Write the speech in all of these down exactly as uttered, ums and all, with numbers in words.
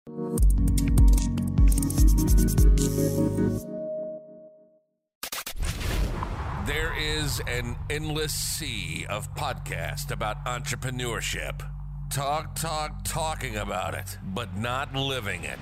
There is an endless sea of podcasts about entrepreneurship. Talk, talk, talking about it, but not living it.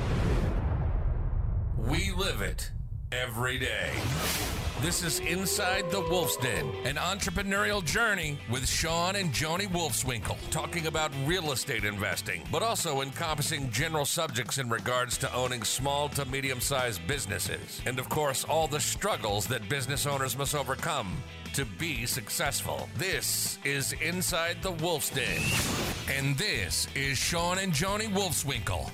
We live it every day. This is Inside the Wolf's Den, an entrepreneurial journey with Sean and Joni Wolfswinkel, talking about real estate investing, but also encompassing general subjects in regards to owning small to medium-sized businesses. And of course, all the struggles that business owners must overcome to be successful. This is Inside the Wolf's Den. And this is Sean and Joni Wolfswinkel.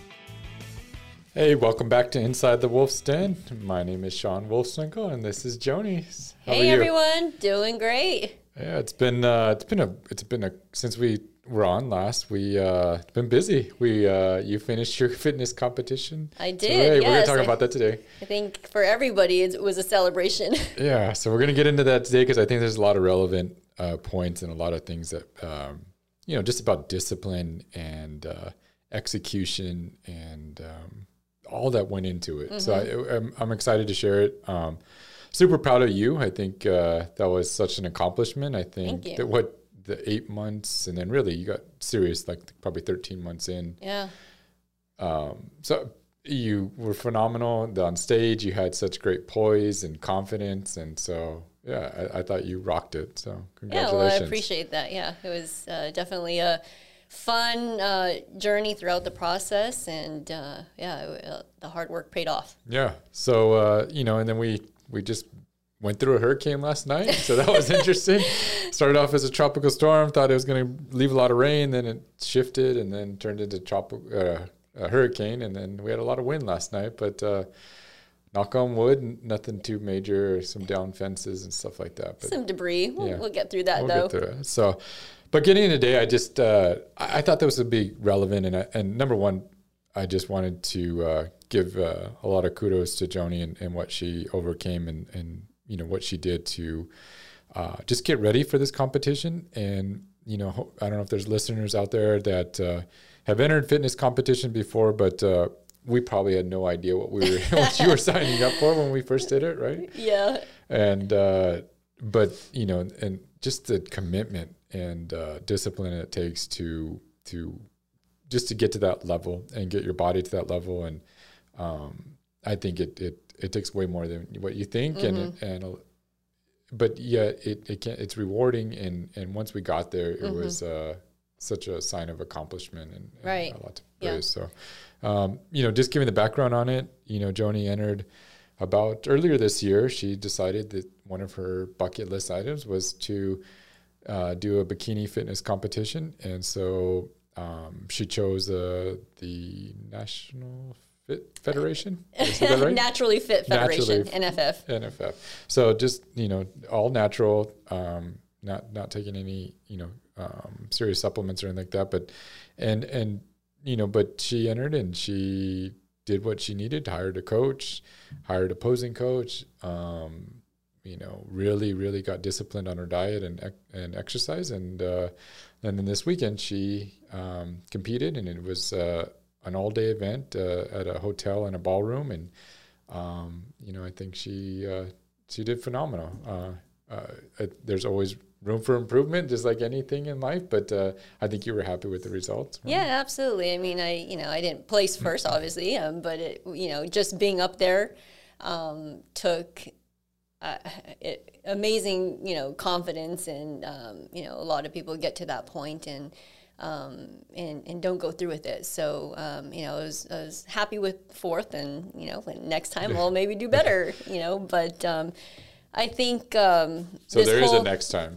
Hey, welcome back to Inside the Wolf's Den. My name is Sean Wolfswinkel, and this is Joni. How hey, everyone, doing great. Yeah, it's been uh, it's been a it's been a since we were on last. We uh, it's been busy. We uh, you finished your fitness competition. I did. Today. Yes. We're gonna talk I, about that today. I think for everybody, it was a celebration. Yeah, so we're gonna get into that today because I think there's a lot of relevant uh, points and a lot of things that um, you know, just about discipline and uh, execution and. Um, all that went into it. Mm-hmm. So I, I'm, I'm excited to share it. Um, super proud of you. I think uh, that was such an accomplishment. I think that what the eight months and then really you got serious, like probably thirteen months in. Yeah. Um, so you were phenomenal on stage. You had such great poise and confidence. And so, yeah, I, I thought you rocked it. So congratulations. Yeah, well, I appreciate that. Yeah, it was uh, definitely a fun uh, journey throughout the process, and uh, yeah, uh, the hard work paid off. Yeah. So uh, you know, and then we we just went through a hurricane last night, so that was interesting. Started off as a tropical storm, thought it was going to leave a lot of rain, then it shifted, and then turned into tropical uh, a hurricane, and then we had a lot of wind last night. But uh, knock on wood, nothing too major. Some down fences and stuff like that. But, some debris. We'll, yeah, we'll get through that we'll though. Get through it. So. But getting in today, I just uh, I, I thought that was would be relevant, and I, and number one, I just wanted to uh, give uh, a lot of kudos to Joni and, and what she overcame, and, and you know what she did to uh, just get ready for this competition. And you know, I don't know if there's listeners out there that uh, have entered fitness competition before, but uh, we probably had no idea what we were what you were signing up for when we first did it, right? Yeah. And uh, but you know, and just the commitment and uh, discipline it takes to to just to get to that level and get your body to that level, and um, I think it, it it takes way more than what you think, mm-hmm. and and uh, but yeah, it it can it's rewarding, and and once we got there, it mm-hmm. was uh, such a sign of accomplishment and, and right. a lot to praise. Yeah. So um, you know, just giving the background on it, you know, Joni entered about earlier this year. She decided that one of her bucket list items was to Uh, do a bikini fitness competition, and so um, she chose uh, the National Fit Federation. Is that right? Naturally Fit Federation, Naturally, N F F. N F F. So just you know, all natural, um, not not taking any you know um, serious supplements or anything like that. But and and you know, but she entered and she did what she needed. Hired a coach, hired a posing coach. Um, you know, really, really got disciplined on her diet and and exercise. And uh, and then this weekend she um, competed, and it was uh, an all-day event uh, at a hotel and a ballroom. And, um, you know, I think she uh, she did phenomenal. Uh, uh, there's always room for improvement, just like anything in life. But uh, I think you were happy with the results. Right? Yeah, absolutely. I mean, I, you know, I didn't place first, obviously, um, but, it, you know, just being up there um, took – Uh, it, amazing, you know, confidence, and um, you know, a lot of people get to that point and um, and and don't go through with it. So um, you know, I was, I was happy with fourth, and you know, next time I'll maybe do better. You know, but um, I think um, so. There whole, is a next time.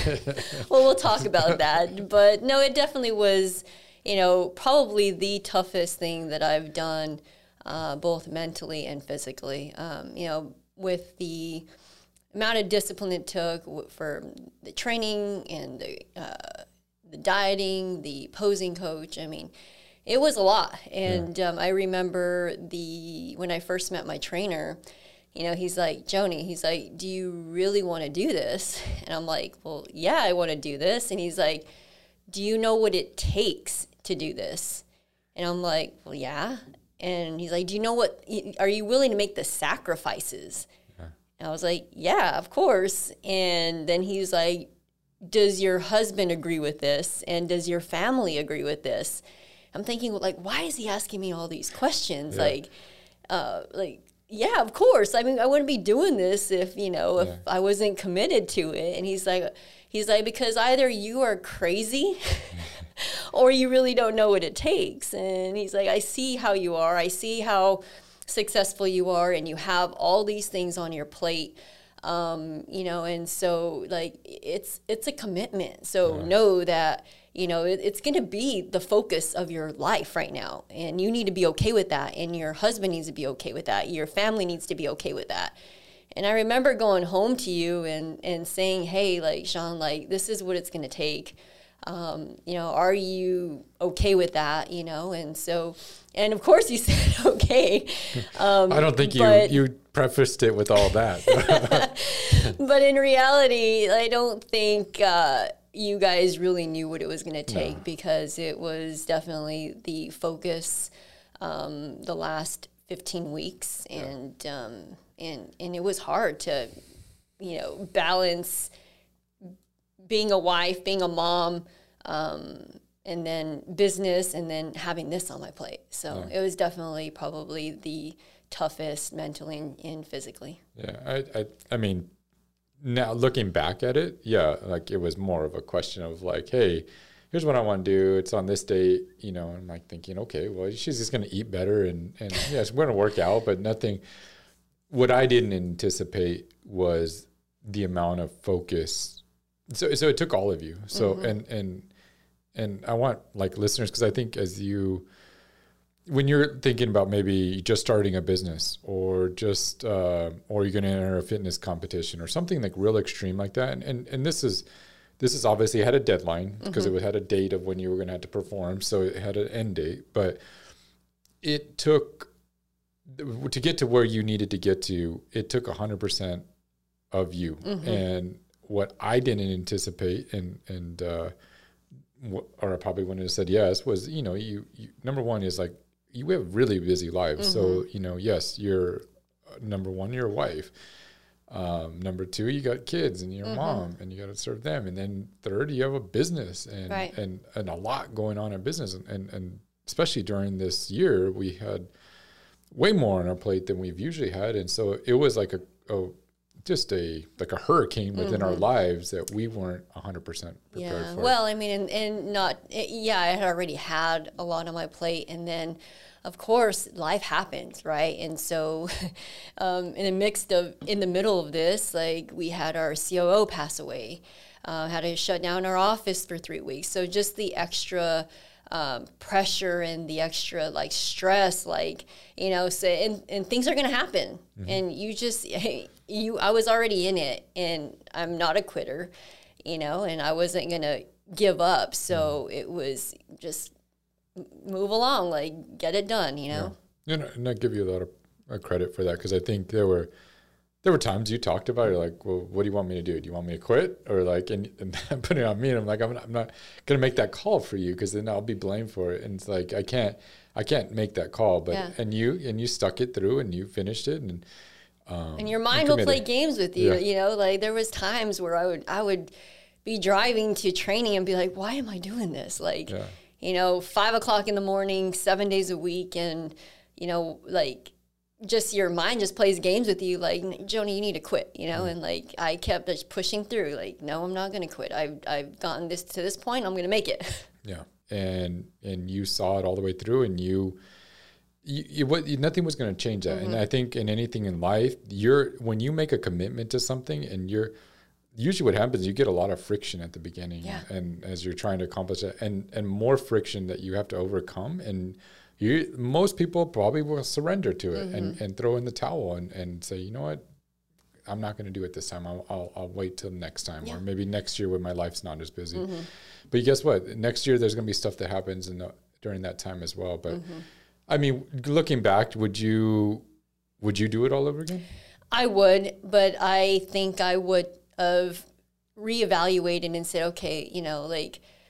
Well, we'll talk about that. But no, it definitely was. You know, probably the toughest thing that I've done, uh, both mentally and physically. Um, you know. With the amount of discipline it took for the training and the uh, the dieting, the posing coach, I mean, it was a lot. And yeah. um, I remember the when I first met my trainer, you know, he's like, Joni, he's like, do you really want to do this? And I'm like, well, yeah, I want to do this. And he's like, do you know what it takes to do this? And I'm like, well, yeah. And he's like, do you know what, are you willing to make the sacrifices? Yeah. And I was like, yeah, of course. And then he's like, does your husband agree with this? And does your family agree with this? I'm thinking, like, why is he asking me all these questions? Yeah. Like, uh, like, yeah, of course. I mean, I wouldn't be doing this if, you know, if yeah. I wasn't committed to it. And he's like, he's like, because either you are crazy or you really don't know what it takes. And he's like, I see how you are. I see how successful you are, and you have all these things on your plate. Um, you know, and so like it's it's a commitment. So yeah. know that, you know, it, it's going to be the focus of your life right now, and you need to be okay with that, and your husband needs to be okay with that. Your family needs to be okay with that. And I remember going home to you and, and saying, hey, like, Sean, like, this is what it's going to take. Um, you know, are you okay with that? You know, and so, and of course you said, okay. Um, I don't think you, you prefaced it with all that. But in reality, I don't think uh, you guys really knew what it was going to take no. because it was definitely the focus um, the last fifteen weeks. Yeah. And, um, and, and it was hard to, you know, balance being a wife, being a mom, um, and then business, and then having this on my plate. So yeah. it was definitely probably the toughest mentally and, and physically. Yeah, I, I, I mean, now looking back at it, yeah, like it was more of a question of like, hey, here's what I want to do. It's on this date, you know. And I'm like thinking, okay, well, she's just going to eat better, and and yeah, we're going to work out, but nothing. What I didn't anticipate was the amount of focus. So so it took all of you. So mm-hmm. and and and I want like listeners, because I think as you, when you're thinking about maybe just starting a business or just uh, or you're going to enter a fitness competition or something like real extreme like that, and and, and this is this is obviously had a deadline because mm-hmm. it had a date of when you were going to have to perform, so it had an end date, but it took to get to where you needed to get to. It took one hundred percent of you, mm-hmm. and what I didn't anticipate, and and uh, what, or I probably wouldn't have said yes, was, you know, you, you number one is like you have really busy lives, mm-hmm. so you know, yes, you're uh, number one, you're a wife. Um, number two, you got kids and your mm-hmm. mom, and you got to serve them, and then third, you have a business and right. and and a lot going on in business, and, and and especially during this year, we had way more on our plate than we've usually had, and so it was like a, a just a like a hurricane within mm-hmm. our lives that we weren't one hundred percent prepared yeah. for. Well, I mean, and, and not, it, yeah, I had already had a lot on my plate. And then, of course, life happens, right? And so um, in the mix of, in the middle of this, like we had our C O O pass away, uh, had to shut down our office for three weeks. So just the extra Um, pressure and the extra like stress, like, you know, so, and, and things are going to happen mm-hmm. and you just, you, I was already in it, and I'm not a quitter, you know, and I wasn't going to give up. So mm-hmm. it was just move along, like get it done, you know? Yeah. And, and I give you a lot of uh, credit for that. Cause I think there were, there were times you talked about it, you're like, well, what do you want me to do? Do you want me to quit? Or like, and, and put it on me. And I'm like, I'm not, I'm not going to make that call for you, because then I'll be blamed for it. And it's like, I can't, I can't make that call. But, yeah. and you, and you stuck it through and you finished it. And, um, and your mind will play games with you. Yeah. You know, like there was times where I would, I would be driving to training and be like, why am I doing this? Like, yeah. you know, five o'clock in the morning, seven days a week. And, you know, like, just your mind just plays games with you, like, Joni, you need to quit, you know? Mm. And like, I kept just pushing through, like, no, I'm not going to quit. I've, I've gotten this to this point. I'm going to make it. Yeah. And, and you saw it all the way through, and you, you, you what, nothing was going to change that. Mm-hmm. And I think in anything in life, you're, when you make a commitment to something, and you're, usually what happens, you get a lot of friction at the beginning yeah. and as you're trying to accomplish it, and, and more friction that you have to overcome. And You, most people probably will surrender to it mm-hmm. and, and throw in the towel and, and say, you know what, I'm not going to do it this time. I'll, I'll, I'll wait till next time, yeah. or maybe next year when my life's not as busy. Mm-hmm. But guess what? Next year there's going to be stuff that happens in the, during that time as well. But mm-hmm. I mean, looking back, would you would you do it all over again? I would, but I think I would have reevaluated and said, okay, you know, like,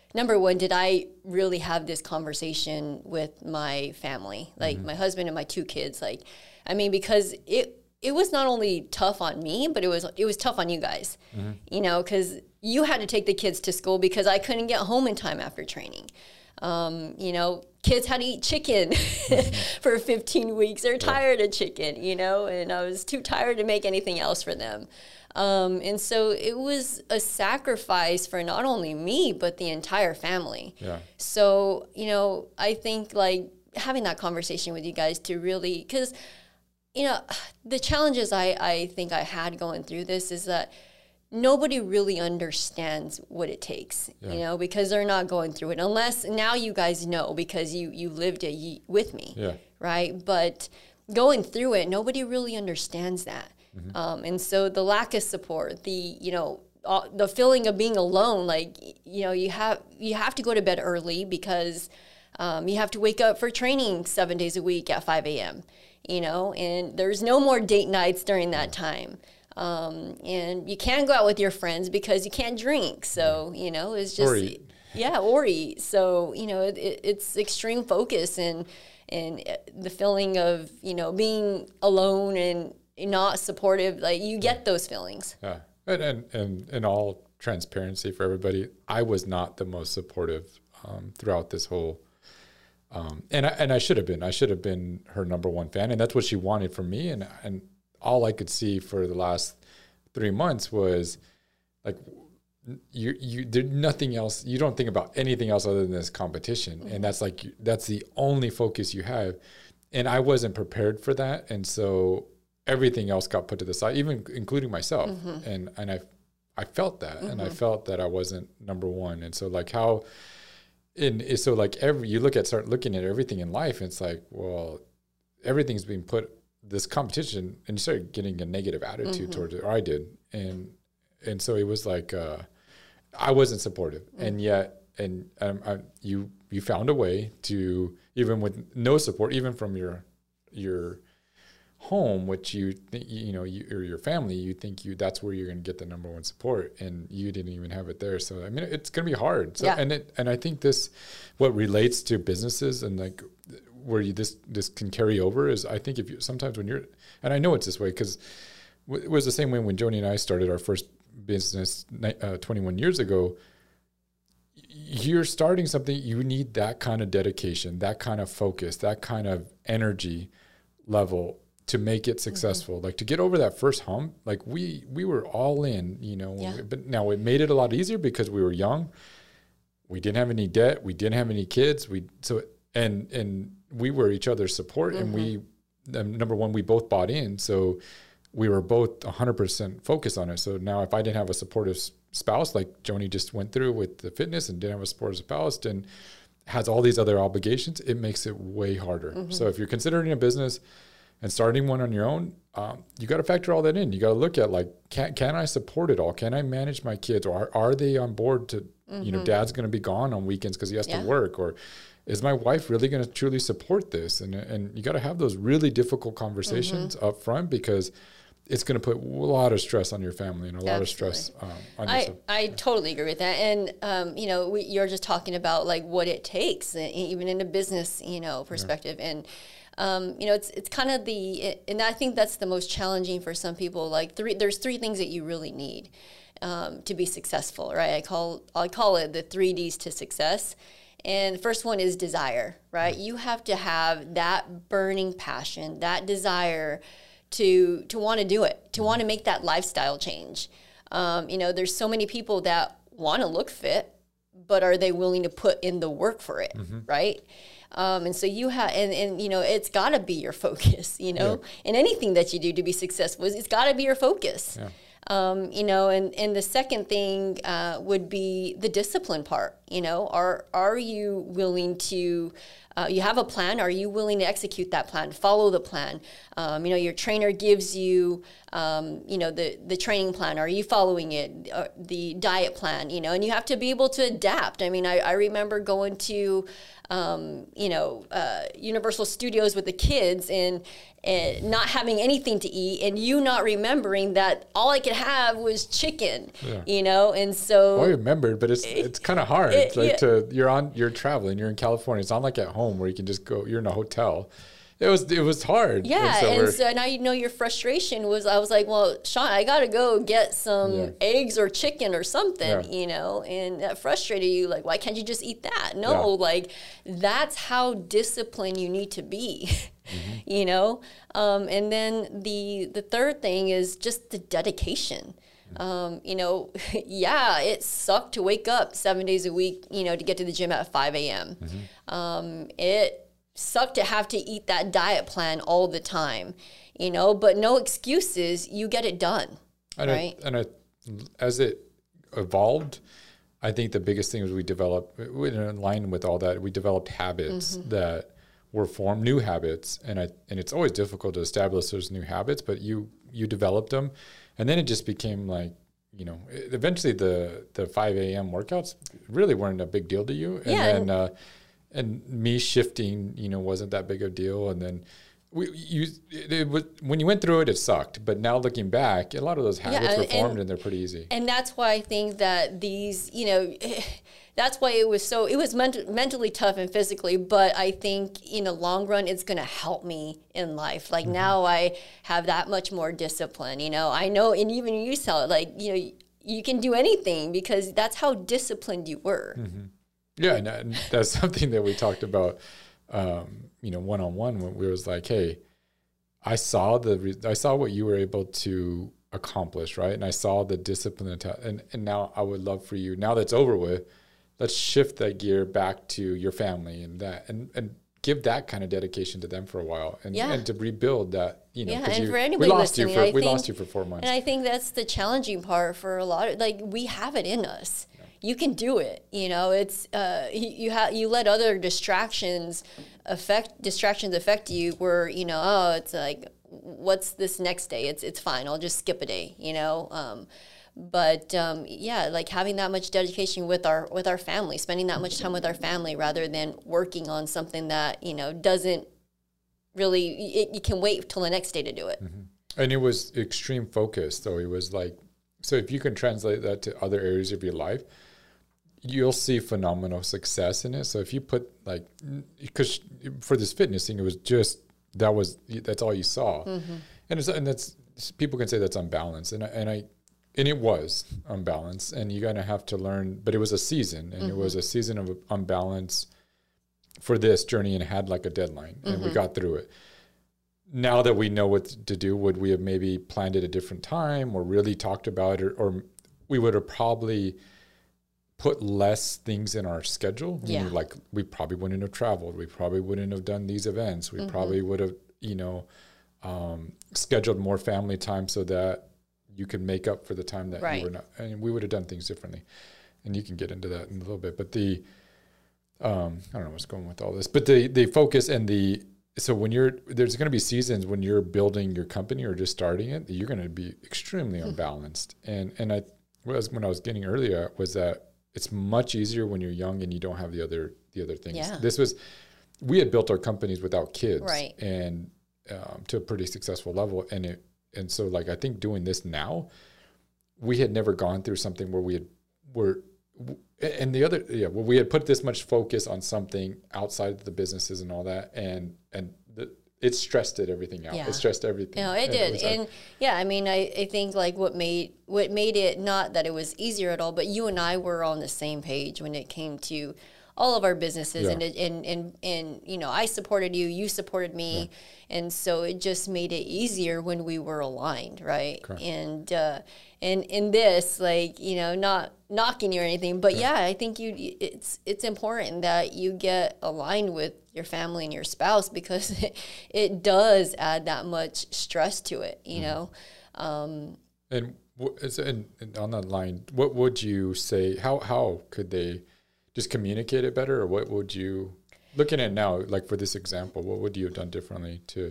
number one, did I really have this conversation with my family, like mm-hmm. my husband and my two kids? Like, I mean, because it it was not only tough on me, but it was it was tough on you guys, mm-hmm. you know, because you had to take the kids to school because I couldn't get home in time after training. Um, you know, kids had to eat chicken for fifteen weeks. They're tired of chicken, you know, and I was too tired to make anything else for them. Um, and so it was a sacrifice for not only me, but the entire family. Yeah. So, you know, I think like having that conversation with you guys to really, because, you know, the challenges I, I think I had going through this is that nobody really understands what it takes, yeah. you know, because they're not going through it. Unless now you guys know because you, you lived it ye- with me, yeah. right? But going through it, nobody really understands that. Mm-hmm. Um, and so the lack of support, the, you know, uh, the feeling of being alone, like, you know, you have, you have to go to bed early because um, you have to wake up for training seven days a week at five a.m., you know, and there's no more date nights during that time. Um, and you can't go out with your friends because you can't drink. So, you know, it's just, or eat. yeah, or eat. So, you know, it, it, it's extreme focus and, and the feeling of, you know, being alone and not supportive, like you get those feelings. Yeah. And, and, and in all transparency for everybody, I was not the most supportive, um, throughout this whole, um, and I, and I should have been, I should have been her number one fan, and that's what she wanted from me. And, and, all I could see for the last three months was like, you, you, there's nothing else. You don't think about anything else other than this competition. Mm-hmm. And that's like, that's the only focus you have. And I wasn't prepared for that. And so everything else got put to the side, even including myself. Mm-hmm. And, and I, I felt that, mm-hmm. and I felt that I wasn't number one. And so like how, in, so like every, you look at, start looking at everything in life, and it's like, well, everything's being put this competition, and you started getting a negative attitude mm-hmm. towards it, or I did. And, and so it was like, uh, I wasn't supportive mm-hmm. and yet, and um, I, you, you found a way to, even with no support, even from your, your home, which you think, you know, you, or your family, you think you, that's where you're going to get the number one support, and you didn't even have it there. So, I mean, it's going to be hard. So, yeah. and it, and I think this, what relates to businesses and like, where you this this can carry over is, I think if you sometimes when you're, and I know it's this way because w- it was the same way when Joni and I started our first business uh, twenty-one years ago. You're starting something, you need that kind of dedication, that kind of focus, that kind of energy level to make it successful. Mm-hmm. Like to get over that first hump, like we we were all in, you know. Yeah. We, but now it made it a lot easier because we were young. We didn't have any debt. We didn't have any kids. We so and and. we were each other's support, mm-hmm. and we, um, number one, we both bought in. So we were both one hundred percent focused on it. So now if I didn't have a supportive spouse, like Joni just went through with the fitness and didn't have a supportive spouse and has all these other obligations, it makes it way harder. Mm-hmm. So if you're considering a business and starting one on your own, um, you got to factor all that in. You got to look at like, can, can I support it all? Can I manage my kids? Or are, are they on board to, mm-hmm. you know, dad's going to be gone on weekends because he has yeah. to work, or is my wife really going to truly support this? And and you got to have those really difficult conversations mm-hmm. up front, because it's going to put a lot of stress on your family and a lot Absolutely. of stress um, on I, yourself. I totally agree with that. And, um, you know, we, you're just talking about like what it takes, even in a business, you know, perspective. Yeah. And, um, you know, it's it's kind of the, and I think that's the most challenging for some people. Like three, there's three things that you really need um, to be successful, right? I call I call it the three Ds to success. And the first one is desire, right? You have to have that burning passion, that desire to to want to do it, to want to make that lifestyle change. Um, you know, there's so many people that want to look fit, but are they willing to put in the work for it, mm-hmm. right? Um, and so you have, and, and, you know, it's got to be your focus, you know, yeah. in anything that you do to be successful, it's got to be your focus. Yeah. Um, you know, and, and the second thing uh, would be the discipline part. You know, are are you willing to, uh, you have a plan, are you willing to execute that plan, follow the plan? Um, you know, your trainer gives you, um, you know, the, the training plan, are you following it, uh, the diet plan, you know, and you have to be able to adapt. I mean, I, I remember going to, um, you know, uh, Universal Studios with the kids and, and not having anything to eat, and you not remembering that all I could have was chicken, yeah. you know, and so. Well, I remembered, but it's it's kind of hard. It's like yeah. to you're on you're traveling, you're in California. It's not like at home where you can just go. You're in a hotel. It was it was hard. Yeah, and so, and we're- so now you know your frustration was. I was like, well, Sean, I gotta go get some Yeah. eggs or chicken or something, Yeah. you know, and that frustrated you. Like, why can't you just eat that? No, Yeah. like that's how disciplined you need to be, Mm-hmm. you know. Um, and then the the third thing is just the dedication. Um, you know, yeah, it sucked to wake up seven days a week, you know, to get to the gym at five a.m. Mm-hmm. Um, it sucked to have to eat that diet plan all the time, you know, but no excuses. You get it done, and right? I, and I, as it evolved, I think the biggest thing was we developed, in line with all that, we developed habits Mm-hmm. that were formed, new habits, and I and it's always difficult to establish those new habits, but you you developed them, and then it just became like, you know, eventually the the five a.m. workouts really weren't a big deal to you, and Yeah, then and- uh, and me shifting, you know, wasn't that big of a deal, and then. We, you, it, it was, when you went through it, it sucked. But now looking back, a lot of those habits and- were formed, and- and they're pretty easy. And that's why I think that these, you know, that's why it was so, it was ment- mentally tough and physically, but I think in the long run, it's going to help me in life. Like Mm-hmm. now I have that much more discipline, you know, I know, and even you saw it, like, you know, you can do anything because that's how disciplined you were. Mm-hmm. Yeah, and, and that's something that we talked about, um, you know, one on one when we was like, hey, I saw the re- I saw what you were able to accomplish, right? And I saw the discipline and, ta- and and now I would love for you, now that's over with, let's shift that gear back to your family and that and and give that kind of dedication to them for a while and, Yeah. and to rebuild that, you know, Yeah, 'cause and you, for anybody we lost you listening, for I we think- lost you for four months. And I think that's the challenging part for a lot of, like, we have it in us. You can do it. You know, it's uh, you, you have you let other distractions affect distractions affect you. Where you know, oh, it's like, what's this next day? It's it's fine. I'll just skip a day. You know. Um, but um, yeah, like having that much dedication with our with our family, spending that much time with our family, rather than working on something that you know doesn't really. It, you can wait till the next day to do it. And it was extreme focus, though. It was like, so if you can translate that to other areas of your life, you'll see phenomenal success in it. So if you put like, because for this fitness thing, it was just, that was, that's all you saw. Mm-hmm. And it's, and that's, people can say that's unbalanced. And I, and I, and it was unbalanced, and you're going to have to learn, but it was a season, and mm-hmm. it was a season of unbalance for this journey, and it had like a deadline, and mm-hmm. we got through it. Now that we know what to do, would we have maybe planned it a different time or really talked about it, or, or we would have probably put less things in our schedule. Yeah. Meaning, like, we probably wouldn't have traveled. We probably wouldn't have done these events. We mm-hmm. probably would have, you know, um, scheduled more family time so that you could make up for the time that right. you were not, and we would have done things differently. And you can get into that in a little bit, but the, um, I don't know what's going with all this, but the, the focus and the, so when you're, there's going to be seasons when you're building your company or just starting it, you're going to be extremely unbalanced. And, and I was, when I was getting earlier was that it's much easier when you're young and you don't have the other, the other things. Yeah. This was, we had built our companies without kids, right. and um, to a pretty successful level. And it, and so like, I think doing this now, we had never gone through something where we had, were, and the other, yeah, well, we had put this much focus on something outside of the businesses and all that. And, and the, it stressed it everything out. Yeah. It stressed everything. No, it and did. It and like, yeah, I mean, I, I think like what made, what made it, not that it was easier at all, but you and I were on the same page when it came to all of our businesses, yeah. and, it, and, and, and, you know, I supported you, you supported me. Yeah. And so it just made it easier when we were aligned. Right. Correct. And, uh, and in this, like, you know, not knocking you or anything, but yeah, I think you, it's, it's important that you get aligned with your family and your spouse, because it, it does add that much stress to it, you mm-hmm. know? Um, and, and, and on that line, what would you say, how, how could they just communicate it better, or what would you, looking at now, like for this example, what would you have done differently to?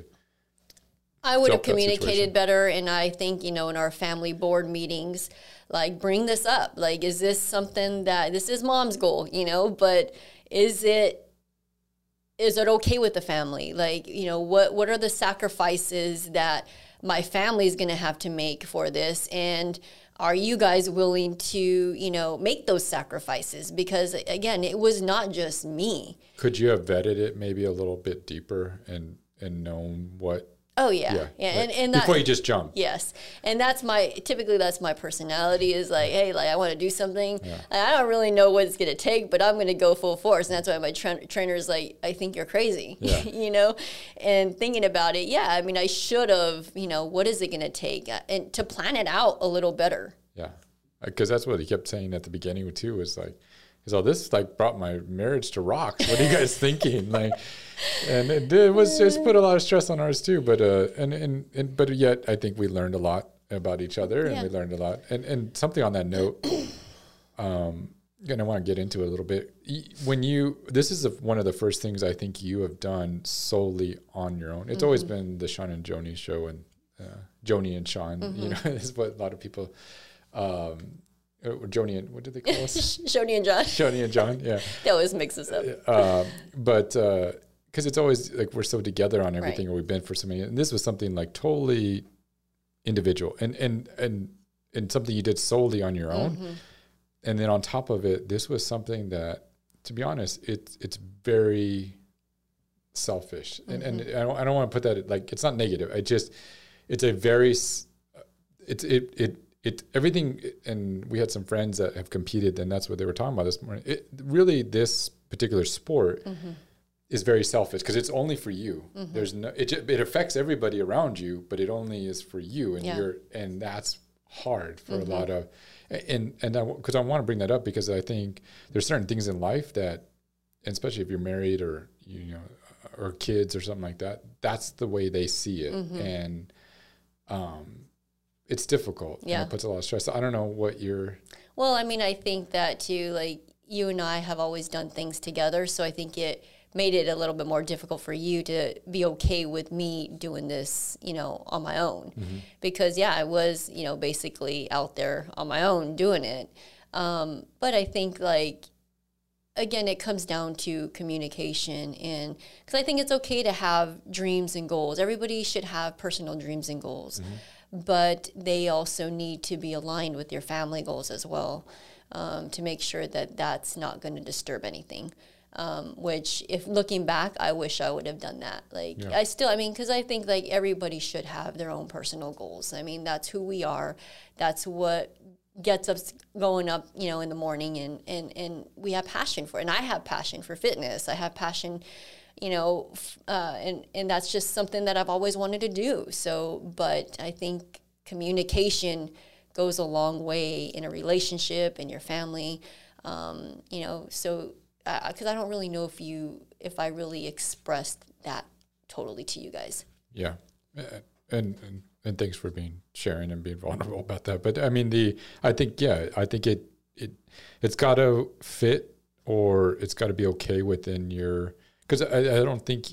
I would have communicated better, and I think, you know, in our family board meetings, like, bring this up. Like, is this something that, this is mom's goal, you know, but is it, is it okay with the family? Like, you know, what, what are the sacrifices that my family is going to have to make for this? And are you guys willing to, you know, make those sacrifices? Because again, it was not just me. Could you have vetted it maybe a little bit deeper and, and known what? Oh yeah, Yeah, yeah, like, and, and that, before you just jump. Yes, and that's my typically that's my personality is like, hey, like I want to do something. Yeah. I don't really know what it's gonna take, but I'm gonna go full force, and that's why my tra- trainer is like, I think you're crazy, Yeah. you know. And thinking about it, yeah, I mean, I should have, you know, what is it gonna take, and to plan it out a little better. Yeah, because that's what he kept saying at the beginning too. Was like, he's all, this like brought my marriage to rocks. What are you guys thinking? Like, and it, it was just put a lot of stress on ours too. But uh, and, and and but yet I think we learned a lot about each other, and Yeah. we learned a lot. And and something on that note, um, and I want to get into it a little bit. When you, this is a, one of the first things I think you have done solely on your own. It's mm-hmm. always been the Sean and Joni show, and uh, Joni and Sean. Mm-hmm. You know, is what a lot of people. Um, or Joni and what did they call us? Shoni and John. Shoni and John, yeah. They always mix us up. Um, but because uh, it's always like we're so together on everything, right. or we've been for so many. And this was something like totally individual, and and and and something you did solely on your own. Mm-hmm. And then on top of it, this was something that, to be honest, it's it's very selfish, mm-hmm. and and I don't I don't want to put that like it's not negative. I just it's a very it's it it. It everything, and we had some friends that have competed, and that's what they were talking about this morning. It, really, this particular sport mm-hmm. is very selfish because it's only for you. Mm-hmm. There's no, it it affects everybody around you, but it only is for you, and yeah. you're, and that's hard for mm-hmm. a lot of, and and because I, I want to bring that up because I think there's certain things in life that, and especially if you're married or you know, or kids or something like that, that's the way they see it, mm-hmm. and um. It's difficult. Yeah. And it puts a lot of stress. I don't know what you're... Well, I mean, I think that too, like you and I have always done things together. So I think it made it a little bit more difficult for you to be okay with me doing this, you know, on my own. Mm-hmm. Because, yeah, I was, you know, basically out there on my own doing it. Um, but I think, like, again, it comes down to communication. And because I think it's okay to have dreams and goals. Everybody should have personal dreams and goals. Mm-hmm. But they also need to be aligned with your family goals as well, um, to make sure that that's not going to disturb anything. Um, which, if looking back, I wish I would have done that. Like, yeah. I still, I mean, because I think like everybody should have their own personal goals. I mean, that's who we are. That's what gets us going up, you know, in the morning, and and and we have passion for it. And I have passion for fitness. I have passion. You know, uh, and, and that's just something that I've always wanted to do. So, but I think communication goes a long way in a relationship, in your family, um, you know, so, because uh, I don't really know if you, if I really expressed that totally to you guys. Yeah. And, and, and thanks for being, sharing and being vulnerable about that. But I mean, the, I think, yeah, I think it, it, it's got to fit, or it's got to be okay within your, because I, I don't think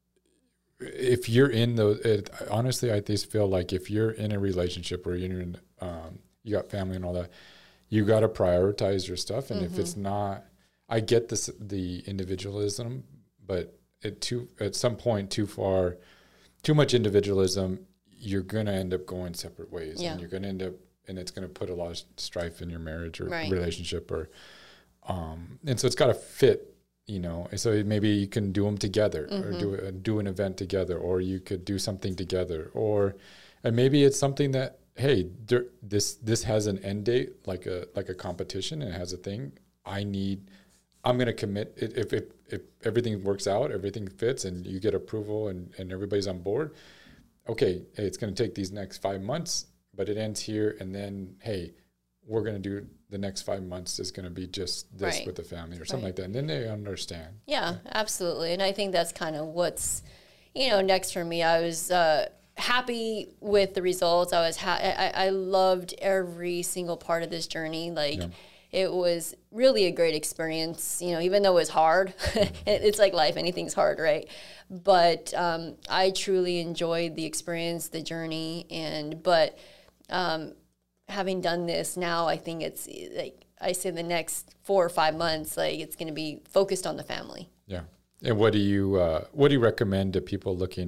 if you're in the, it, honestly, I just feel like if you're in a relationship or you're in, um, you got family and all that, you got to prioritize your stuff. And mm-hmm. if it's not, I get this, the individualism, but at too, at some point too far, too much individualism, you're going to end up going separate ways, yeah. and you're going to end up, and it's going to put a lot of strife in your marriage or right. relationship, or, um, and so it's got to fit. You know, so maybe you can do them together, mm-hmm. or do a, do an event together, or you could do something together, or and maybe it's something that, hey, there, this this has an end date, like a like a competition, and it has a thing. I need, I'm going to commit. If, if if everything works out, everything fits, and you get approval, and, and everybody's on board. Okay, hey, it's going to take these next five months, but it ends here, and then hey, we're going to do. The next five months is going to be just this right. with the family or something right. like that. And then they understand. Yeah, right. absolutely. And I think that's kind of what's, you know, next for me. I was uh, happy with the results. I was, ha- I, I loved every single part of this journey. Like yeah. it was really a great experience, you know, even though it was hard. It's like life, anything's hard, right? But um, I truly enjoyed the experience, the journey. And, but, um, having done this now, I think it's like I say the next four or five months, like it's going to be focused on the family. Yeah. And what do you uh, what do you recommend to people looking to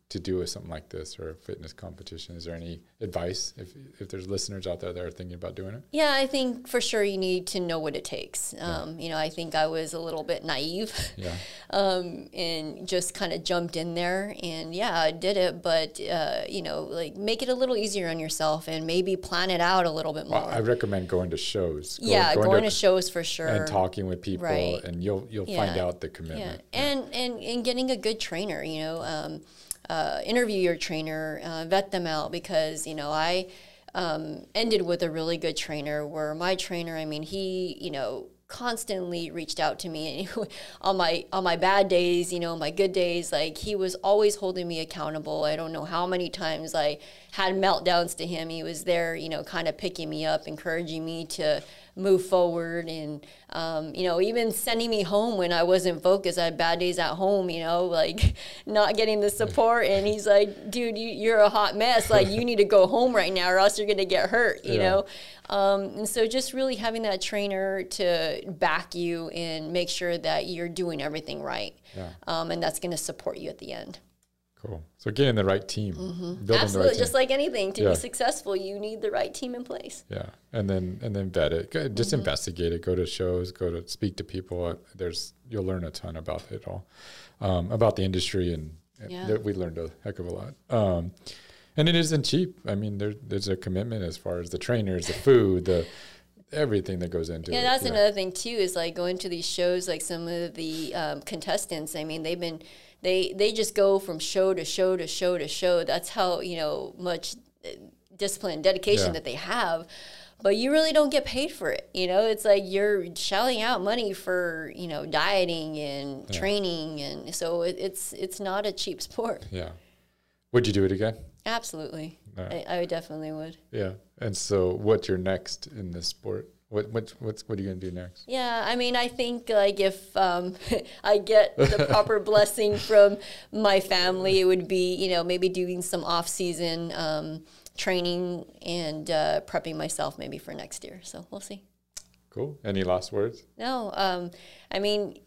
to do with something like this or a fitness competition? Is there any advice if if there's listeners out there that are thinking about doing it? Yeah, I think for sure you need to know what it takes. Um, yeah. You know, I think I was a little bit naive yeah. um, and just kind of jumped in there and yeah, I did it. But, uh, you know, like make it a little easier on yourself and maybe plan it out a little bit more. Well, I recommend going to shows. Go, yeah, going, going to, to shows for sure. And talking with people right. and you'll you'll yeah. find out the commitment. Yeah. Yeah. And, and, and getting a good trainer, you know, um, Uh, interview your trainer, uh, vet them out because, you know, I um, ended with a really good trainer where my trainer, I mean, he, you know, constantly reached out to me and on my on my bad days, you know, my good days, like he was always holding me accountable. I don't know how many times I had meltdowns to him. He was there, you know, kind of picking me up, encouraging me to move forward and, um, you know, even sending me home when I wasn't focused. I had bad days at home, you know, like not getting the support. And he's like, dude, you, you're a hot mess. Like you need to go home right now or else you're going to get hurt, you yeah. know? Um, and so just really having that trainer to back you and make sure that you're doing everything right. Yeah. Um, and that's going to support you at the end. Cool. So getting the right team. Mm-hmm. Absolutely. Right just team. like anything, to yeah. be successful, you need the right team in place. Yeah. And then and then vet it. Just mm-hmm. investigate it. Go to shows. Go to speak to people. There's You'll learn a ton about it all, um, about the industry, and yeah. th- we learned a heck of a lot. Um, and it isn't cheap. I mean, there, there's a commitment as far as the trainers, the food, the everything that goes into yeah, it. That's yeah. another thing too, is like going to these shows, like some of the um, contestants, I mean, they've been, they, they just go from show to show to show to show. That's how, you know, much discipline and dedication yeah. that they have. But you really don't get paid for it. You know, it's like you're shelling out money for, you know, dieting and yeah. training. And so it, it's, it's not a cheap sport. Yeah. Would you do it again? Absolutely. Right. I, I definitely would. Yeah. And so what's your next in this sport? What what what's what are you going to do next? Yeah, I mean, I think like if um, I get the proper blessing from my family, it would be, you know, maybe doing some off-season um, training and uh, prepping myself maybe for next year. So we'll see. Cool. Any last words? No. Um, I mean,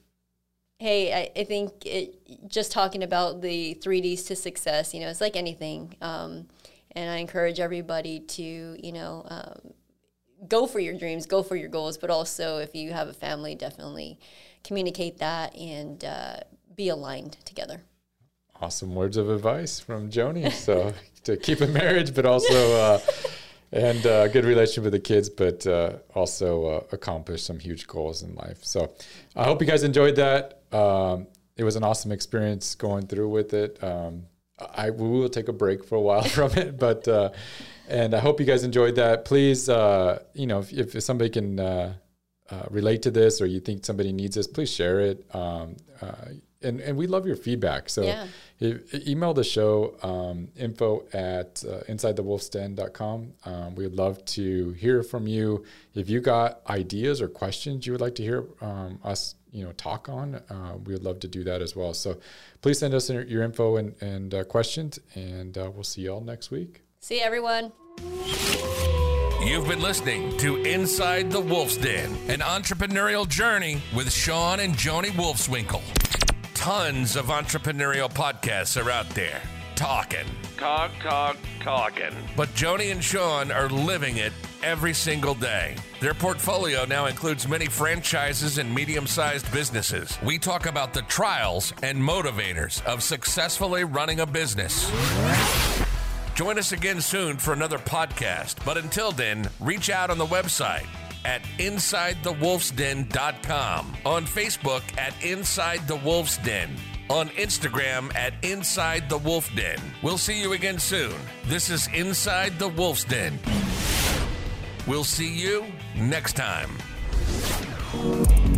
hey, I, I think it, just talking about the three Ds to success, you know, it's like anything. Um, and I encourage everybody to, you know, um, go for your dreams, go for your goals, but also if you have a family, definitely communicate that and uh, be aligned together. Awesome words of advice from Joni. So to keep a marriage, but also uh, and a uh, good relationship with the kids, but uh, also uh, accomplish some huge goals in life. So I hope you guys enjoyed that. Um, it was an awesome experience going through with it. Um, I we will take a break for a while from it, but uh, and I hope you guys enjoyed that. Please, uh, you know, if, if somebody can uh, uh, relate to this, or you think somebody needs this, please share it. Um, uh, and and we love your feedback. So yeah. if, email the show um, info at uh, inside the wolf's den dot com. Um, we would love to hear from you. If you got ideas or questions you would like to hear um, us, you know, talk on, uh, we would love to do that as well. So please send us your, your info and, and uh, questions, and uh, we'll see you all next week. See you, everyone. You've been listening to Inside the Wolf's Den, an entrepreneurial journey with Sean and Joni Wolfswinkle. Tons of entrepreneurial podcasts are out there, talking, talk, talk, talking. But Joni and Sean are living it every single day. Their portfolio now includes many franchises and medium-sized businesses. We talk about the trials and motivators of successfully running a business. Join us again soon for another podcast. But until then, reach out on the website at inside the wolf's den dot com, on Facebook at Inside the Wolf's Den, on Instagram at Inside the Wolf Den. We'll see you again soon. This is Inside the Wolf's Den. We'll see you next time.